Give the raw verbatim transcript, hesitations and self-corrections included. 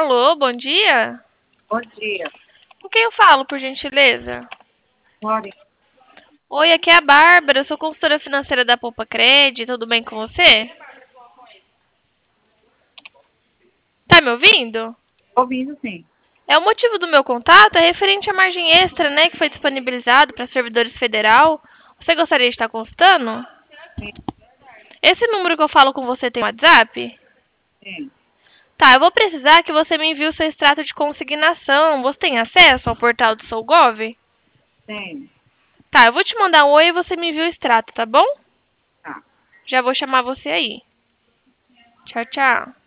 Alô, bom dia? Bom dia. Com quem eu falo, por gentileza? Olha, Oi, aqui é a Bárbara, eu sou consultora financeira da Poupa Cred, tudo bem com você? Tá me ouvindo? ouvindo sim. É o motivo do meu contato, é referente à margem extra, né, que foi disponibilizado para servidores federal. Você gostaria de estar consultando? Sim, Esse número que eu falo com você tem WhatsApp? sim, Tá, eu vou precisar que você me envie o seu extrato de consignação. Você tem acesso ao portal do SouGov? sim. Tá, eu vou te mandar um oi e você me envia o extrato, tá bom? Tá. Já vou chamar você aí. Tchau, tchau.